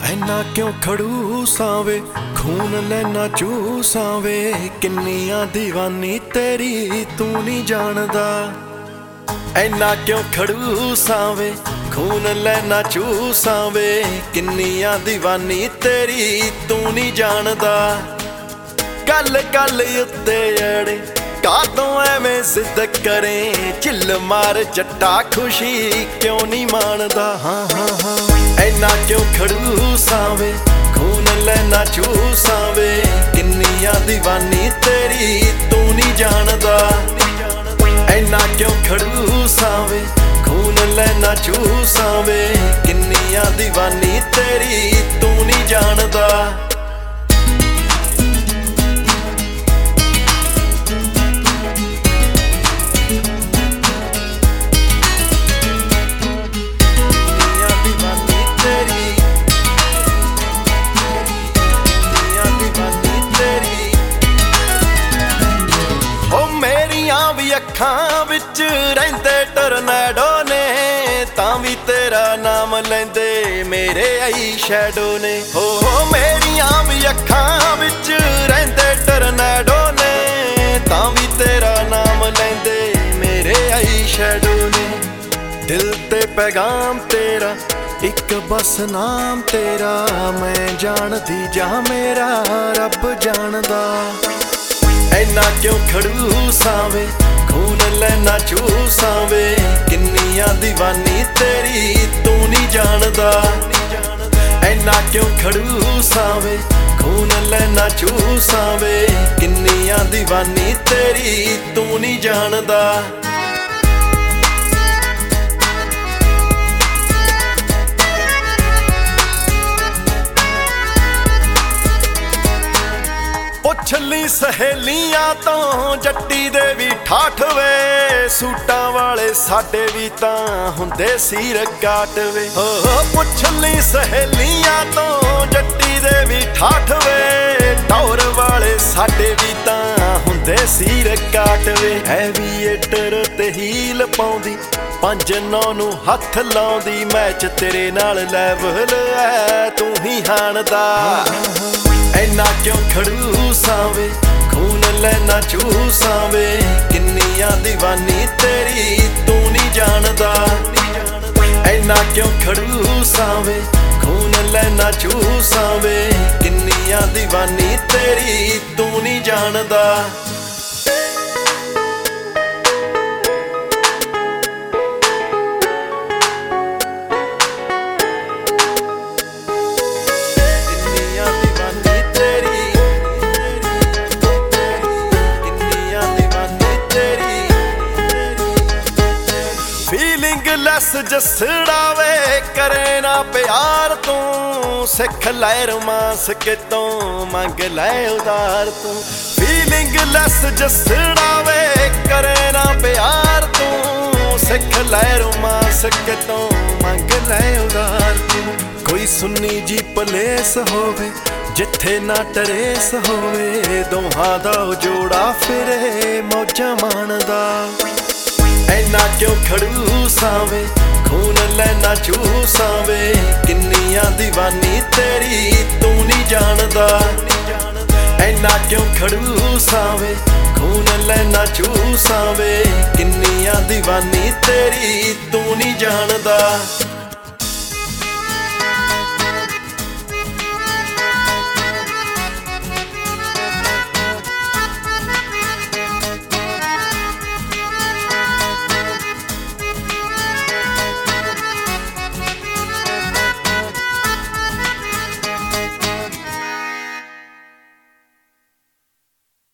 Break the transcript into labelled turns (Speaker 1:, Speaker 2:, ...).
Speaker 1: ऐना क्यों खड़ूसां वे खून लेना चूसां वे किन्नियां दीवानी तेरी तू नहीं जानदा। ऐना क्यों खड़ूसां वे खून लेना चूसां वे किन्नियां दीवानी तेरी तू नहीं जानदा। गल गल उत्ते अड़े कातों एवें जिद करें चिल मार जट्टा खुशी क्यों नहीं मानदा। हाँ हाँ हाँ ऐना क्यों खड़ूसां वे खून लेना चूसां वे किन्नियां दीवानी तेरी तू नहीं जानदा। ऐना क्यों खड़ूसां वे खून लेना चूसां वे किन्नियां दीवानी तेरी तू नहीं जानदा। अखां विच रहिंदे टोरनेडो ने तां वी तेरा नाम लैंदे मेरे आई शैडो ने। हो मेरियां भी अखां विच रहिंदे टोरनेडो ने तां वी तेरा नाम लैंदे मेरे आई शैडो ने। दिल ते पैगाम तेरा एक बस नाम तेरा मैं जानदी जा मेरा रब जानदा। ऐना क्यों खड़ूसां वे खून लेना चूसां वे किन्नियां दीवानी तेरी तू नहीं जानदा। ऐना क्यों खड़ूसां वे खून लेना चूसां वे किन्नियां दीवानी तेरी तू नहीं जानदा। पुछली सहेलियां तो जट्टी दे भी ठाठ वे सूटां वाले साडे भी तां हुंदे सिर काट वे। हो पुछली सहेलियां तो जट्टी दे भी ठाठ वे टौर वाले साडे भी तां हुंदे सिर काट वे। एविएटर ते हील पाउंदी 5-9 नूं हथ लाउंदी मैच तेरे नाल लैवल ऐ तू ही हाणदा। ऐना क्यों खड़ूसां वे खून लेना चूसां वे किन्नियां दीवानी तेरी तू नहीं जानदा। ऐना क्यों खड़ूसां वे खून लेना चूसां वे किन्नियां दीवानी तेरी तू नहीं जानदा। लस जसड़ा वे करे ना प्यार तू सिख लै रोमांस के तो मंग लै उधार तू। फीलिंग लस जसड़ा वे करे ना प्यार तू सिख लै रोमांस के तो मंग लै उधार तू। कोई सुन्नी जी पलेस होवे जिथे ना टरेस होवे दोहां दा जोड़ा फिरे मौजा माणदा। ऐना क्यों खड़ूसां वे खून लेना चूसां वे किन्नियां दीवानी तेरी तू नहीं जानदा। ऐना क्यों खड़ूसां वे खून लेना चूसां वे किन्नियां दीवानी तेरी तू नहीं जानदा।